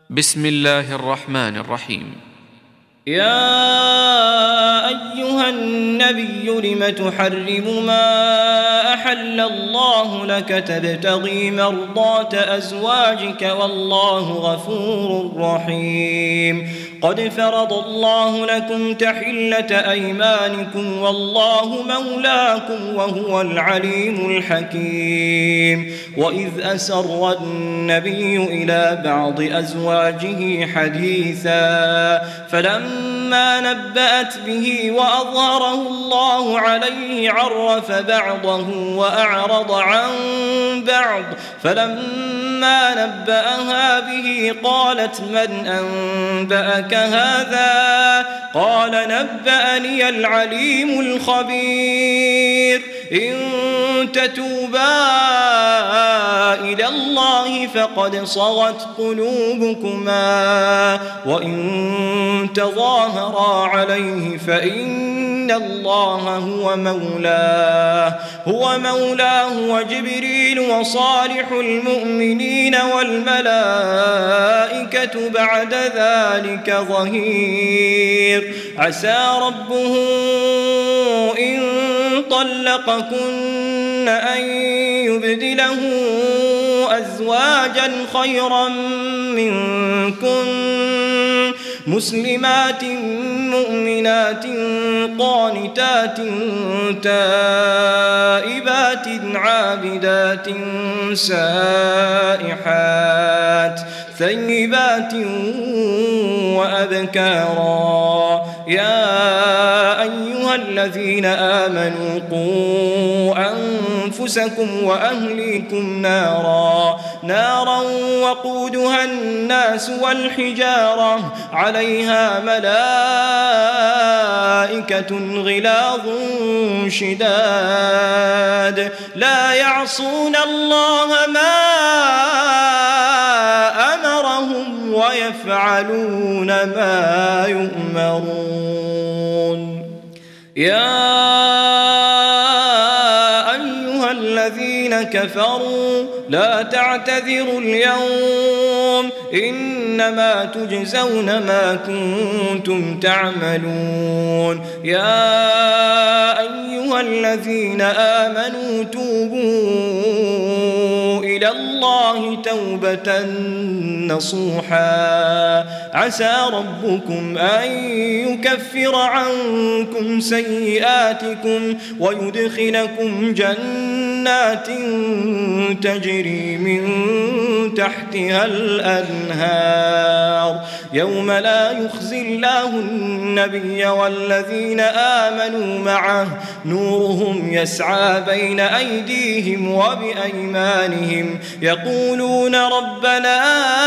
بسم الله الرحمن الرحيم. يا أيها النبي لم تحرم ما أحل الله لك تبتغي مرضات أزواجك والله غفور رحيم. قد فرض الله لكم تحلة أيمانكم والله مولاكم وهو العليم الحكيم. وإذ أسر النبي إلى بعض أزواجه حديثا فلما نبأت به وأظهره الله عليه عرف بعضه وأعرض عن بعض فلما نبأها به قالت من أنبأك هذا؟ قال نبأني العليم الخبير. إن تتوبا إلى الله فقد صغت قلوبكما وإن تظاهرا عليه فإن الله هو مولاه وجبريل وصالح المؤمنين والملائكة بعد ذلك ظهير. عسى ربه إن طلقكن أن يبدله أزواجا خيرا منكن مسلمات مؤمنات قانتات تائبات عابدات سائحات ثيبات وأبكارا. يا أيها الذين آمنوا قوا أنفسكم وأهليكم نارا وقودها الناس والحجارة عليها ملائكة غلاظ شداد لا يعصون الله ما أمرهم ويفعلون ما يؤمرون. يا أيها الذين كفروا لا تعتذروا اليوم إنما تجزون ما كنتم تعملون. يا أيها الذين آمنوا توبوا إلى الله توبة نصوحا عسى ربكم أن يكفر عنكم سيئاتكم ويدخلكم جنات تجري من تحتها الأنهار يوم لا يخزي الله النبي والذين آمنوا معه نورهم يسعى بين أيديهم وبأيمانهم يقولون ربنا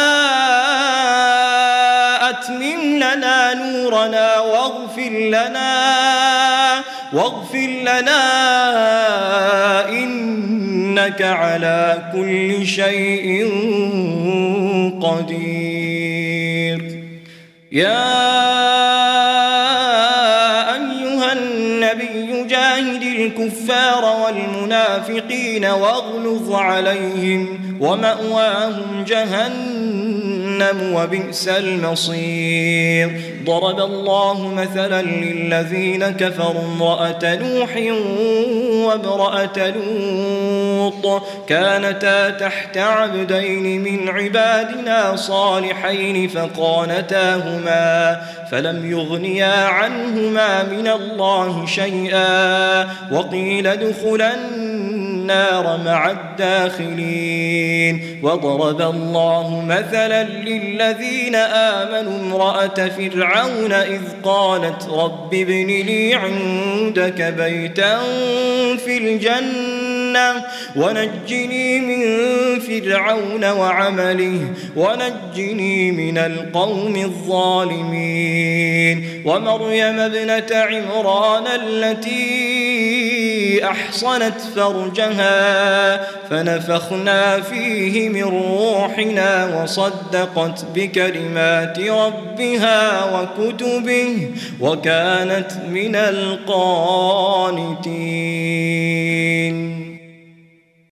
أتمم لنا نورنا واغفر لنا إنك على كل شيء قدير. يا أيها النبي جاهد الكفار والمنافقين واغلظ عليهم ومأواهم جهنم وبئس المصير. ضرب الله مثلا للذين كفروا امرأة نوح وامرأة لوط كانتا تحت عبدين من عبادنا صالحين فخانتاهما فلم يغنيا عنهما من الله شيئا وقيل ادخلا النار مع الداخلين. وضرب الله مثلا للذين آمنوا امرأة فرعون إذ قالت رب ابن لي عندك بيتا في الجنة ونجني من فرعون وعمله ونجني من القوم الظالمين. ومريم ابنة عمران التي أحصنت فرجها فنفخنا فيه من روحنا وصدقت بكلمات ربها وكتبه وكانت من القانتين.